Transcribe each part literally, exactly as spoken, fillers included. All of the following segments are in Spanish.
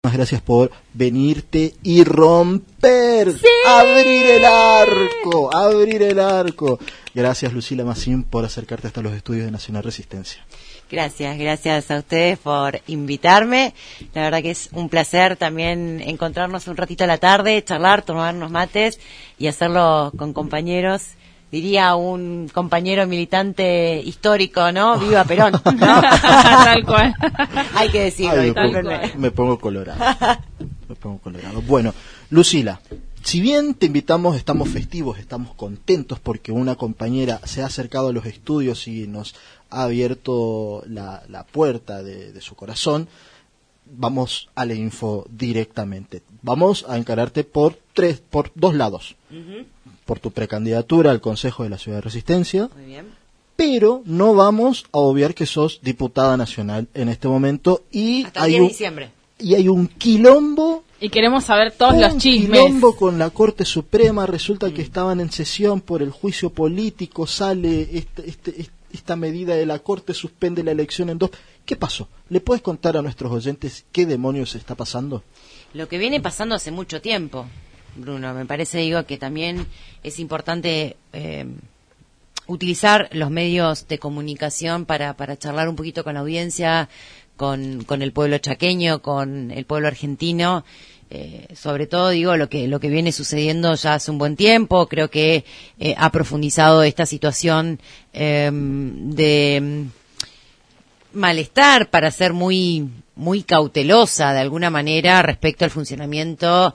Gracias por venirte y romper, ¡sí! abrir el arco, abrir el arco. Gracias, Lucila Massín, por acercarte hasta los estudios de Nacional Resistencia. Gracias, gracias a ustedes por invitarme. La verdad que es un placer también encontrarnos un ratito a la tarde, charlar, tomarnos mates y hacerlo con compañeros. Diría un compañero militante histórico, ¿no? ¡Viva Perón! ¿No? Tal cual. Hay que decirlo. Ay, me, tal pongo, cual. me pongo colorado. Me pongo colorado. Bueno, Lucila, si bien te invitamos, estamos festivos, estamos contentos porque una compañera se ha acercado a los estudios y nos ha abierto la, la puerta de, de su corazón, vamos a la info directamente. Vamos a encararte por tres, por dos lados. Uh-huh. Por tu precandidatura al Consejo de la Ciudad de Resistencia. Muy bien. Pero no vamos a obviar que sos diputada nacional en este momento y hasta el hay diez de un, diciembre. Y hay un quilombo. Y queremos saber todos un los chismes. quilombo con la Corte Suprema. Resulta mm. que estaban en sesión por el juicio político. Sale este, este, esta medida de la Corte, suspende la elección en dos. ¿Qué pasó? ¿Le puedes contar a nuestros oyentes qué demonios está pasando? Lo que viene pasando hace mucho tiempo, Bruno. Me parece, digo, que también es importante eh, utilizar los medios de comunicación para, para charlar un poquito con la audiencia, con, con el pueblo chaqueño, con el pueblo argentino. Eh, sobre todo, digo, lo que lo que viene sucediendo ya hace un buen tiempo. Creo que eh, ha profundizado esta situación eh, de malestar, para ser muy muy cautelosa de alguna manera respecto al funcionamiento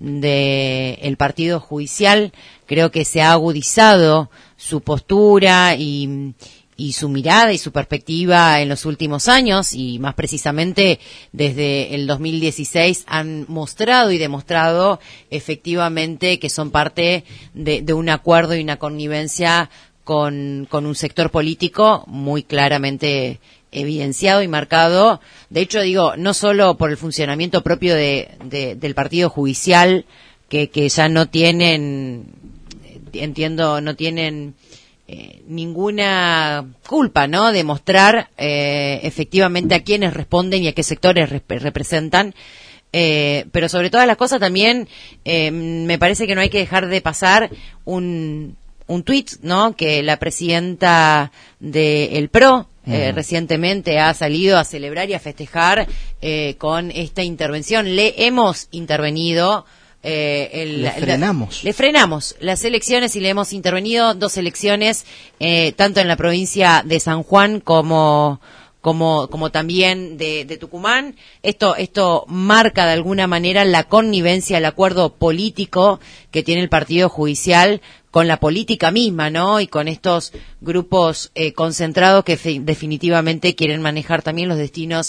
del partido judicial. Creo que se ha agudizado su postura y, y su mirada y su perspectiva en los últimos años, y más precisamente desde el dos mil dieciséis han mostrado y demostrado efectivamente que son parte de, de un acuerdo y una connivencia con, con un sector político muy claramente evidenciado y marcado. De hecho, digo, no solo por el funcionamiento propio de, de, del partido judicial, que, que ya no tienen, entiendo, no tienen eh, ninguna culpa, ¿no?, de mostrar eh, efectivamente a quiénes responden y a qué sectores rep- representan. Eh, pero sobre todas las cosas también eh, me parece que no hay que dejar de pasar un, un tuit, ¿no?, que la presidenta del P R O, Eh, recientemente ha salido a celebrar y a festejar eh, con esta intervención. Le hemos intervenido. Eh, el, le frenamos. La, le frenamos las elecciones y le hemos intervenido dos elecciones, eh, tanto en la provincia de San Juan como como como también de, de Tucumán. Esto esto marca de alguna manera la connivencia, el acuerdo político que tiene el partido judicial con la política misma, ¿no?, y con estos grupos eh, concentrados que fe- definitivamente quieren manejar también los destinos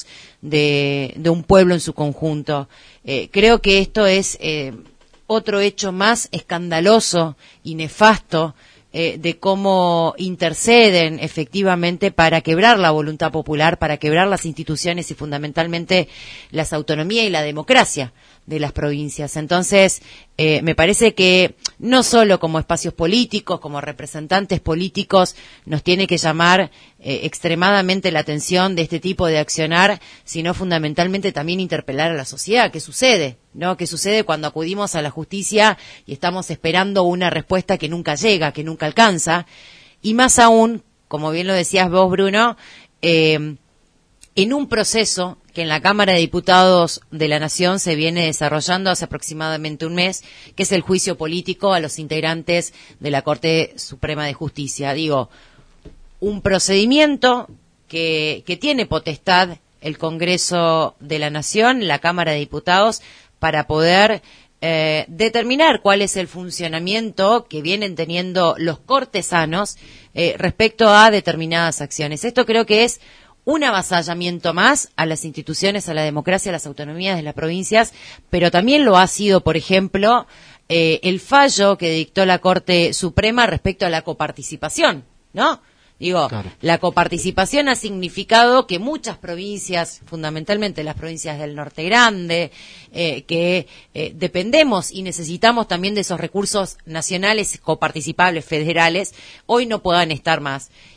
de, de un pueblo en su conjunto. Eh, creo que esto es eh, otro hecho más escandaloso y nefasto eh, de cómo interceden efectivamente para quebrar la voluntad popular, para quebrar las instituciones y fundamentalmente las autonomías y la democracia de las provincias. Entonces, eh, me parece que no solo como espacios políticos, como representantes políticos, nos tiene que llamar eh, extremadamente la atención de este tipo de accionar, sino fundamentalmente también interpelar a la sociedad. ¿Qué sucede? ¿No? ¿Qué sucede cuando acudimos a la justicia y estamos esperando una respuesta que nunca llega, que nunca alcanza? Y más aún, como bien lo decías vos, Bruno, eh, en un proceso que en la Cámara de Diputados de la Nación se viene desarrollando hace aproximadamente un mes, que es el juicio político a los integrantes de la Corte Suprema de Justicia. Digo, un procedimiento que, que tiene potestad el Congreso de la Nación, la Cámara de Diputados, para poder eh, determinar cuál es el funcionamiento que vienen teniendo los cortesanos eh, respecto a determinadas acciones. Esto creo que es un avasallamiento más a las instituciones, a la democracia, a las autonomías de las provincias, pero también lo ha sido, por ejemplo, eh, el fallo que dictó la Corte Suprema respecto a la coparticipación, ¿no? Digo, claro. La coparticipación ha significado que muchas provincias, fundamentalmente las provincias del Norte Grande, eh, que eh, dependemos y necesitamos también de esos recursos nacionales coparticipables, federales, hoy no puedan estar más.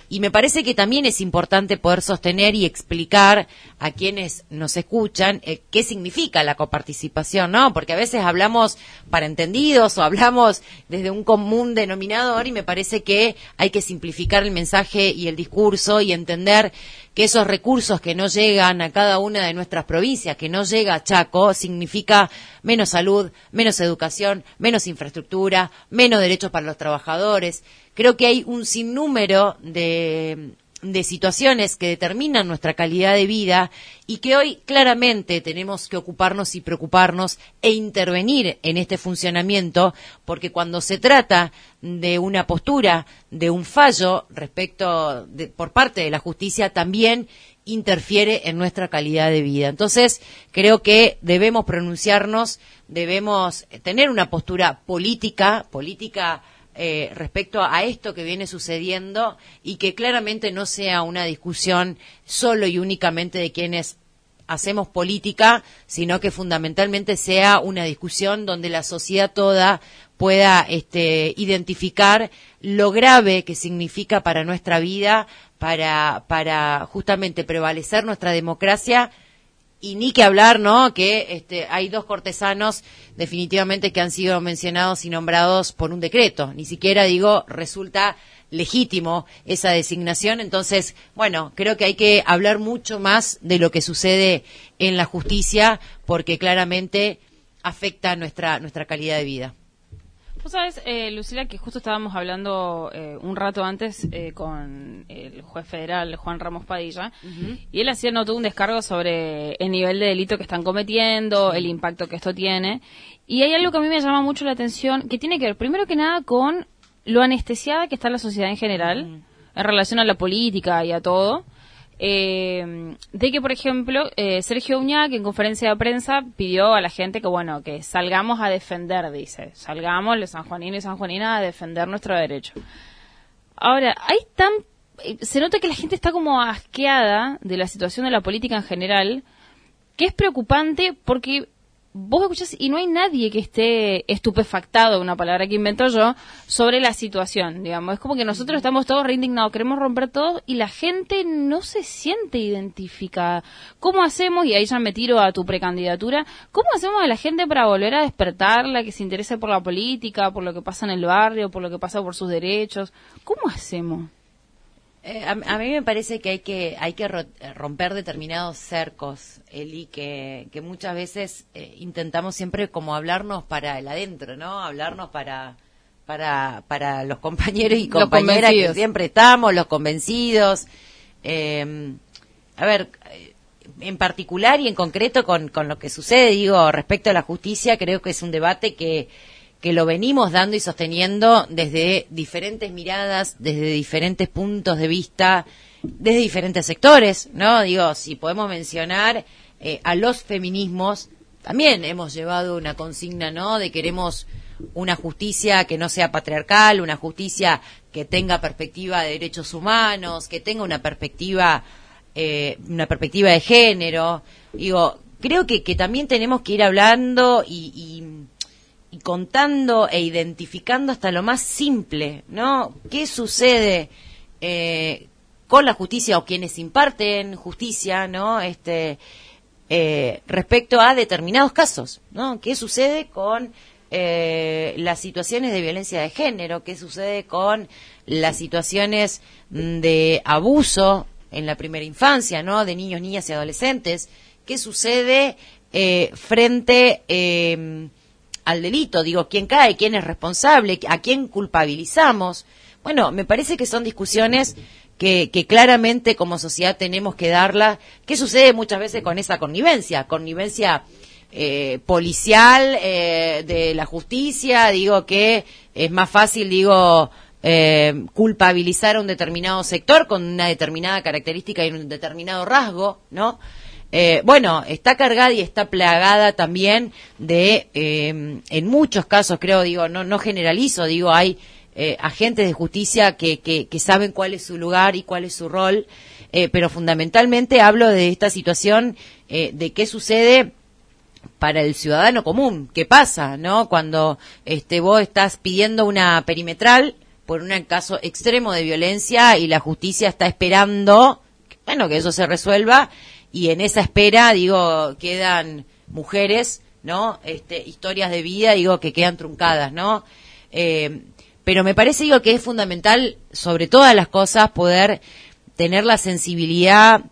Y me parece que también es importante poder sostener y explicar a quienes nos escuchan eh, qué significa la coparticipación, ¿no? Porque a veces hablamos para entendidos o hablamos desde un común denominador y me parece que hay que simplificar el mensaje y el discurso y entender que esos recursos que no llegan a cada una de nuestras provincias, que no llega a Chaco, significa menos salud, menos educación, menos infraestructura, menos derechos para los trabajadores. Creo que hay un sinnúmero de, de situaciones que determinan nuestra calidad de vida y que hoy claramente tenemos que ocuparnos y preocuparnos e intervenir en este funcionamiento, porque cuando se trata de una postura, de un fallo respecto de, por parte de la justicia, también interfiere en nuestra calidad de vida. Entonces, creo que debemos pronunciarnos, debemos tener una postura política, política eh, respecto a esto que viene sucediendo y que claramente no sea una discusión solo y únicamente de quienes hacemos política, sino que fundamentalmente sea una discusión donde la sociedad toda pueda este, identificar lo grave que significa para nuestra vida, para, para justamente prevalecer nuestra democracia. Y ni que hablar, ¿no?, que este, hay dos cortesanos definitivamente que han sido mencionados y nombrados por un decreto. Ni siquiera, digo, resulta legítimo esa designación. Entonces, bueno, creo que hay que hablar mucho más de lo que sucede en la justicia porque claramente afecta nuestra, nuestra calidad de vida. Vos sabés, eh, Lucila, que justo estábamos hablando eh, un rato antes eh, con el juez federal Juan Ramos Padilla, uh-huh. y él hacía notó un descargo sobre el nivel de delito que están cometiendo, sí. el impacto que esto tiene, y hay algo que a mí me llama mucho la atención, que tiene que ver, primero que nada, con lo anestesiada que está la sociedad en general, uh-huh. en relación a la política y a todo. Eh, de que, por ejemplo, eh, Sergio Uñac en conferencia de prensa pidió a la gente que, bueno, que salgamos a defender, dice, salgamos los sanjuaninos y sanjuaninas a defender nuestro derecho. Ahora, hay tan, eh, se nota que la gente está como asqueada de la situación de la política en general, que es preocupante porque vos escuchás y no hay nadie que esté estupefactado, una palabra que invento yo, sobre la situación, digamos. Es como que nosotros estamos todos reindignados, queremos romper todo y la gente no se siente identificada. ¿Cómo hacemos, y ahí ya me tiro a tu precandidatura, cómo hacemos a la gente para volver a despertarla, que se interese por la política, por lo que pasa en el barrio, por lo que pasa por sus derechos? ¿Cómo hacemos? Eh, a, a mí me parece que hay que hay que ro- romper determinados cercos, Eli, que, que muchas veces eh, intentamos siempre como hablarnos para el adentro, ¿no? Hablarnos para para para los compañeros y compañeras que siempre estamos, los convencidos. Eh, a ver, en particular y en concreto con, con lo que sucede, digo, respecto a la justicia, creo que es un debate que que lo venimos dando y sosteniendo desde diferentes miradas, desde diferentes puntos de vista, desde diferentes sectores, ¿no? Digo, si podemos mencionar eh, a los feminismos, también hemos llevado una consigna, ¿no?, de queremos una justicia que no sea patriarcal, una justicia que tenga perspectiva de derechos humanos, que tenga una perspectiva, eh, una perspectiva de género. Digo, creo que, que también tenemos que ir hablando y, y y contando e identificando hasta lo más simple, ¿no? ¿Qué sucede eh, con la justicia o quienes imparten justicia, ¿no? Este, eh, respecto a determinados casos, ¿no? ¿Qué sucede con eh, las situaciones de violencia de género? ¿Qué sucede con las situaciones de abuso en la primera infancia, ¿no?, de niños, niñas y adolescentes? ¿Qué sucede eh, frente eh, al delito? Digo, ¿quién cae? ¿Quién es responsable? ¿A quién culpabilizamos? Bueno, me parece que son discusiones que, que claramente como sociedad tenemos que darla. ¿Qué sucede muchas veces con esa connivencia? Connivencia eh, policial, eh, de la justicia. Digo que es más fácil, digo, eh, culpabilizar a un determinado sector con una determinada característica y un determinado rasgo, ¿no? Eh, bueno, está cargada y está plagada también de, eh, en muchos casos, creo, digo, no no generalizo, digo, hay eh, agentes de justicia que, que, que saben cuál es su lugar y cuál es su rol, eh, pero fundamentalmente hablo de esta situación eh, de qué sucede para el ciudadano común, qué pasa, ¿no? Cuando este vos estás pidiendo una perimetral por un caso extremo de violencia y la justicia está esperando, bueno, que eso se resuelva, y en esa espera, digo, quedan mujeres, ¿no? Este, historias de vida, digo, que quedan truncadas, ¿no? Eh, pero me parece, digo, que es fundamental, sobre todas las cosas, poder tener la sensibilidad,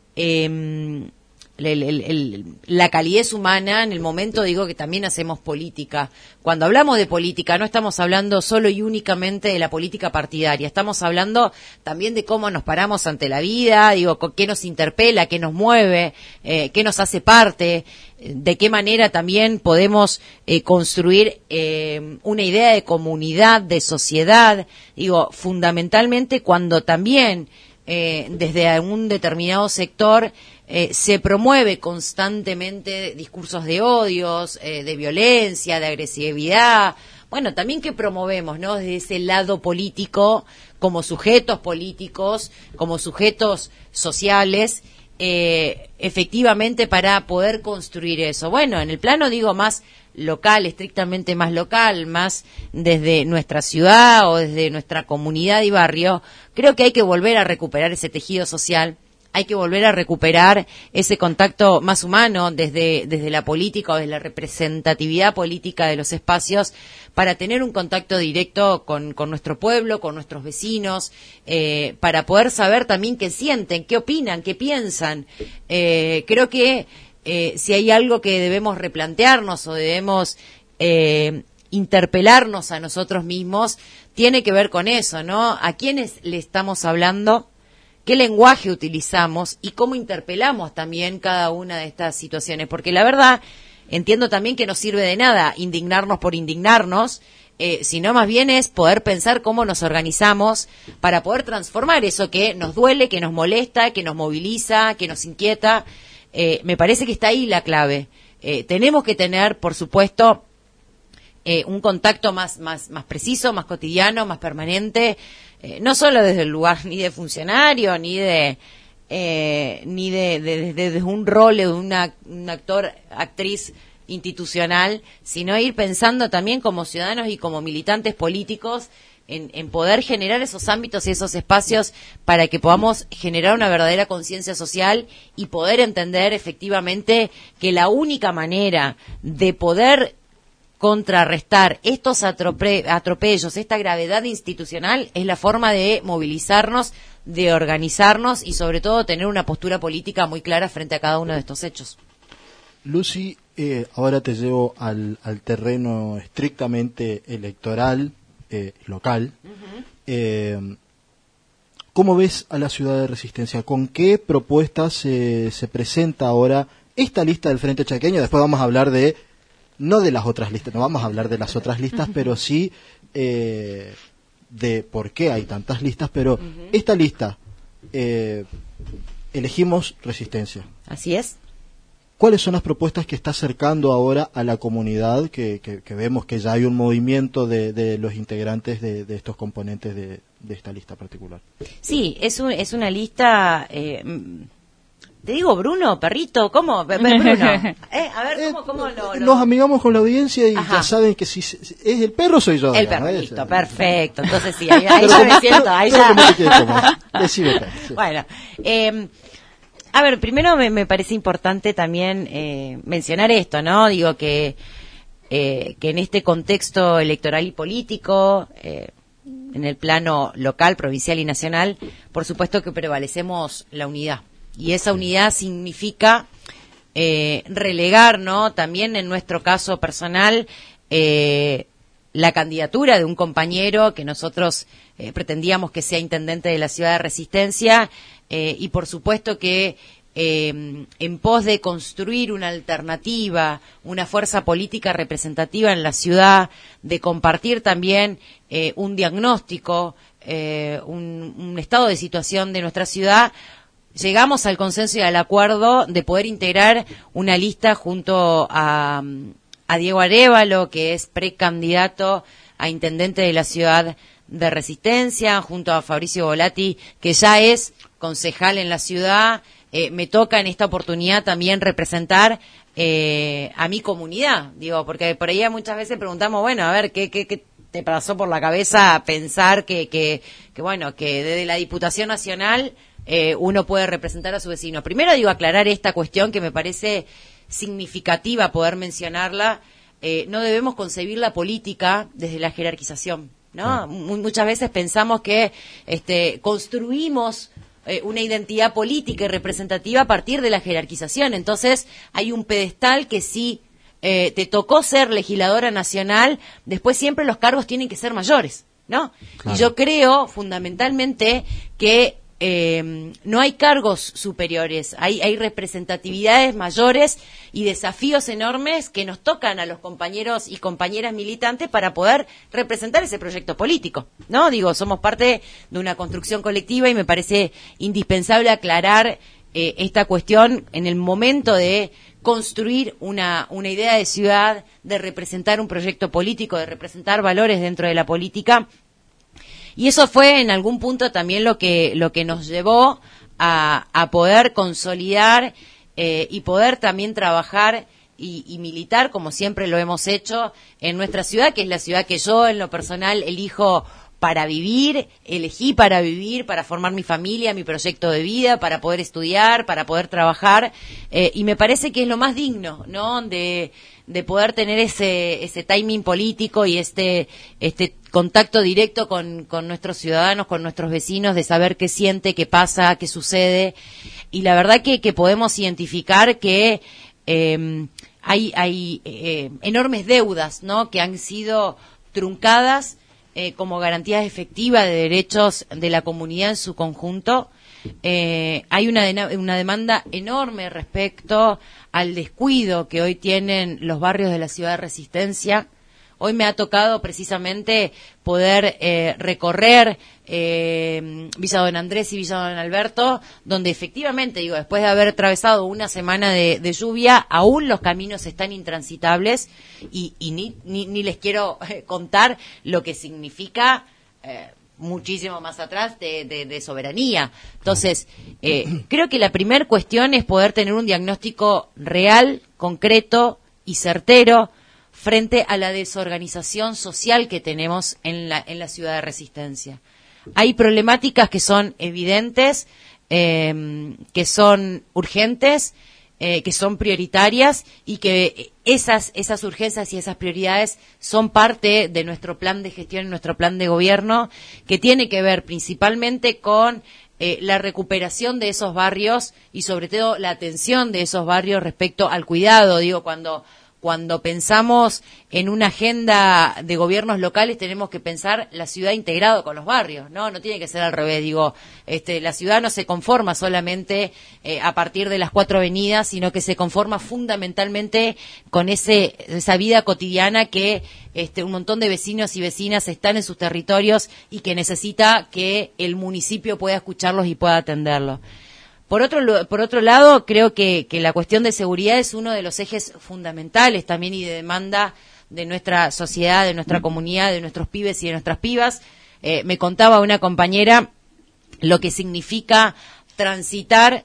eh, El, el, el, la calidez humana en el momento, digo, que también hacemos política. Cuando hablamos de política no estamos hablando solo y únicamente de la política partidaria, estamos hablando también de cómo nos paramos ante la vida, digo, qué nos interpela, qué nos mueve, eh, qué nos hace parte, de qué manera también podemos eh, construir eh, una idea de comunidad, de sociedad, digo, fundamentalmente cuando también eh, desde un determinado sector Eh, se promueve constantemente discursos de odios, eh, de violencia, de agresividad. Bueno, también que promovemos, ¿no? Desde ese lado político, como sujetos políticos, como sujetos sociales, eh, efectivamente para poder construir eso. Bueno, en el plano, digo, más local, estrictamente más local, más desde nuestra ciudad o desde nuestra comunidad y barrio, creo que hay que volver a recuperar ese tejido social. Hay que volver a recuperar ese contacto más humano desde, desde la política o desde la representatividad política de los espacios para tener un contacto directo con, con nuestro pueblo, con nuestros vecinos, eh, para poder saber también qué sienten, qué opinan, qué piensan. Eh, creo que eh, si hay algo que debemos replantearnos o debemos eh, interpelarnos a nosotros mismos, tiene que ver con eso, ¿no? ¿A quiénes le estamos hablando? ¿Qué lenguaje utilizamos y cómo interpelamos también cada una de estas situaciones? Porque la verdad, entiendo también que no sirve de nada indignarnos por indignarnos, eh, sino más bien es poder pensar cómo nos organizamos para poder transformar eso que nos duele, que nos molesta, que nos moviliza, que nos inquieta. Eh, me parece que está ahí la clave. Eh, tenemos que tener, por supuesto, eh, un contacto más, más, más preciso, más cotidiano, más permanente, Eh, no solo desde el lugar ni de funcionario, ni de eh, ni de, de, de, de un rol de una, un actor, actriz institucional, sino ir pensando también como ciudadanos y como militantes políticos en, en poder generar esos ámbitos y esos espacios para que podamos generar una verdadera conciencia social y poder entender efectivamente que la única manera de poder contrarrestar estos atrope- atropellos, esta gravedad institucional, es la forma de movilizarnos, de organizarnos y sobre todo tener una postura política muy clara frente a cada uno de estos hechos. Lucy, eh, ahora te llevo al, al terreno estrictamente electoral, eh, local. Uh-huh. Eh, ¿Cómo ves a la ciudad de Resistencia? ¿Con qué propuestas eh, se presenta ahora esta lista del Frente Chaqueño? Después vamos a hablar de no de las otras listas, no vamos a hablar de las otras listas, uh-huh. pero sí eh, de por qué hay tantas listas, pero uh-huh. esta lista, eh, elegimos Resistencia. Así es. ¿Cuáles son las propuestas que está acercando ahora a la comunidad, que, que, que vemos que ya hay un movimiento de, de los integrantes de, de estos componentes de, de esta lista particular? Sí, es, un, es una lista... Eh, Te digo, Bruno, perrito, ¿cómo? Bruno. ¿Eh? A ver, ¿cómo, cómo lo, lo...? Nos amigamos con la audiencia y Ajá. ya saben que si, si es el perro soy yo. El perrito, ¿no? Perfecto. Entonces sí, ahí, ahí ya me siento, ahí ya... Decime, sí. Bueno, eh, a ver, primero me, me parece importante también eh, mencionar esto, ¿no? Digo que, eh, que en este contexto electoral y político... Eh, en el plano local, provincial y nacional, por supuesto que prevalecemos la unidad. Y esa unidad significa eh, relegar, ¿no? También en nuestro caso personal, eh, la candidatura de un compañero que nosotros eh, pretendíamos que sea intendente de la ciudad de Resistencia eh, y por supuesto que eh, en pos de construir una alternativa, una fuerza política representativa en la ciudad, de compartir también eh, un diagnóstico, eh, un, un estado de situación de nuestra ciudad, llegamos al consenso y al acuerdo de poder integrar una lista junto a, a Diego Arévalo, que es precandidato a intendente de la ciudad de Resistencia, junto a Fabricio Volati, que ya es concejal en la ciudad. Eh, me toca en esta oportunidad también representar eh, a mi comunidad, digo, porque por ahí muchas veces preguntamos, bueno, a ver, ¿qué, qué, qué te pasó por la cabeza pensar que, que, que bueno, que desde la Diputación Nacional eh, uno puede representar a su vecino? Primero digo aclarar esta cuestión que me parece significativa poder mencionarla. Eh, no debemos concebir la política desde la jerarquización, ¿no? M- muchas veces pensamos que este, construimos eh, una identidad política y representativa a partir de la jerarquización. Entonces hay un pedestal que sí eh, te tocó ser legisladora nacional, después siempre los cargos tienen que ser mayores, ¿no? Claro. Y yo creo fundamentalmente que Eh, no hay cargos superiores, hay, hay representatividades mayores y desafíos enormes que nos tocan a los compañeros y compañeras militantes para poder representar ese proyecto político, ¿no? Digo, somos parte de una construcción colectiva y me parece indispensable aclarar eh, esta cuestión en el momento de construir una, una idea de ciudad, de representar un proyecto político, de representar valores dentro de la política. Y eso fue en algún punto también lo que lo que nos llevó a, a poder consolidar eh, y poder también trabajar y, y militar, como siempre lo hemos hecho, en nuestra ciudad, que es la ciudad que yo en lo personal elijo para vivir, elegí para vivir, para formar mi familia, mi proyecto de vida, para poder estudiar, para poder trabajar, eh, y me parece que es lo más digno, ¿no?, de, de poder tener ese, ese timing político y este, este contacto directo con, con nuestros ciudadanos, con nuestros vecinos, de saber qué siente, qué pasa, qué sucede, y la verdad que, que podemos identificar que eh, hay, hay eh, enormes deudas, ¿no?, que han sido truncadas Eh, como garantías efectivas de derechos de la comunidad en su conjunto. Eh, hay una, de, una demanda enorme respecto al descuido que hoy tienen los barrios de la ciudad de Resistencia. Hoy me ha tocado precisamente poder eh, recorrer eh, Villa Don Andrés y Villa Don Alberto, donde efectivamente, digo, después de haber atravesado una semana de, de lluvia, aún los caminos están intransitables y, y ni, ni, ni les quiero eh, contar lo que significa eh, muchísimo más atrás de, de, de soberanía. Entonces, eh, creo que la primera cuestión es poder tener un diagnóstico real, concreto y certero frente a la desorganización social que tenemos en la, en la ciudad de Resistencia. Hay problemáticas que son evidentes, eh, que son urgentes, eh, que son prioritarias y que esas, esas urgencias y esas prioridades son parte de nuestro plan de gestión, nuestro plan de gobierno, que tiene que ver principalmente con eh, la recuperación de esos barrios y sobre todo la atención de esos barrios respecto al cuidado. Digo, cuando Cuando pensamos en una agenda de gobiernos locales tenemos que pensar la ciudad integrado con los barrios, ¿no? No tiene que ser al revés. Digo, este, la ciudad no se conforma solamente eh, a partir de las cuatro avenidas, sino que se conforma fundamentalmente con ese esa vida cotidiana que este, un montón de vecinos y vecinas están en sus territorios y que necesita que el municipio pueda escucharlos y pueda atenderlos. Por otro, por otro lado, creo que, que la cuestión de seguridad es uno de los ejes fundamentales también y de demanda de nuestra sociedad, de nuestra comunidad, de nuestros pibes y de nuestras pibas. Eh, me contaba una compañera lo que significa transitar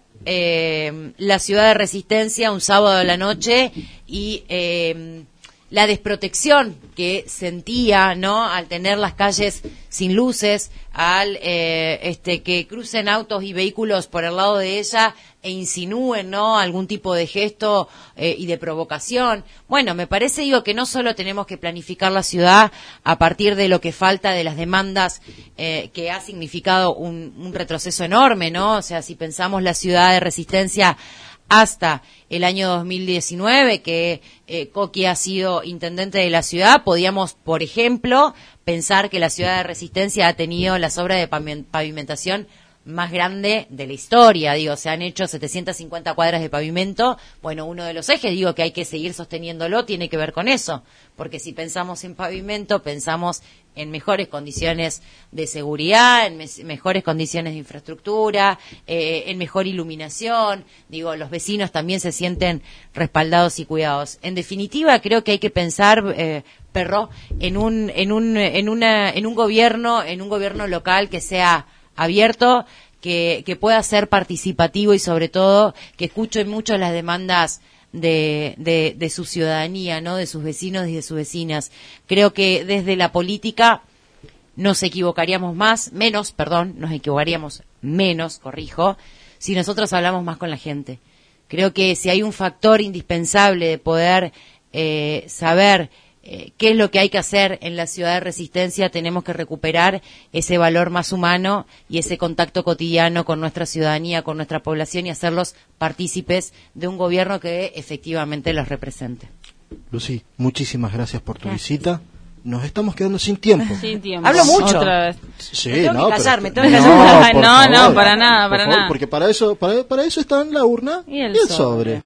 eh, la ciudad de Resistencia un sábado a la noche y eh, la desprotección que sentía, ¿no?, al tener las calles sin luces, al eh, este que crucen autos y vehículos por el lado de ella e insinúen, ¿no?, algún tipo de gesto eh, y de provocación. Bueno, me parece, digo, que no solo tenemos que planificar la ciudad a partir de lo que falta, de las demandas eh, que ha significado un, un retroceso enorme, ¿no? O sea, si pensamos la ciudad de Resistencia hasta el año dos mil diecinueve, que eh, Coqui ha sido intendente de la ciudad, podíamos, por ejemplo, pensar que la ciudad de Resistencia ha tenido las obras de pavimentación más grande de la historia. Digo, se han hecho setecientas cincuenta cuadras de pavimento. Bueno, uno de los ejes, digo, que hay que seguir sosteniéndolo, tiene que ver con eso, porque si pensamos en pavimento, pensamos en mejores condiciones de seguridad, en me mejores condiciones de infraestructura, eh, en mejor iluminación. Digo, los vecinos también se sienten respaldados y cuidados. En definitiva, creo que hay que pensar, eh, Perro, en un, en un, en una, en un gobierno, en un gobierno local que sea abierto, que, que pueda ser participativo y sobre todo que escuche mucho las demandas de, de, de su ciudadanía, ¿no? De sus vecinos y de sus vecinas. Creo que desde la política nos equivocaríamos más, menos, perdón, nos equivocaríamos menos, corrijo, si nosotros hablamos más con la gente. Creo que si hay un factor indispensable de poder eh, saber eh, qué es lo que hay que hacer en la ciudad de Resistencia, tenemos que recuperar ese valor más humano y ese contacto cotidiano con nuestra ciudadanía, con nuestra población y hacerlos partícipes de un gobierno que efectivamente los represente. Lucy, muchísimas gracias por tu gracias. visita. Nos estamos quedando sin tiempo. Sin tiempo. Hablo mucho. Otra vez. Sí, me tengo no, que callar, pero, me tengo que no, callar. No, no, para nada, para por favor, nada. Porque para eso, para, para eso están la urna y el, y el sobre. sobre.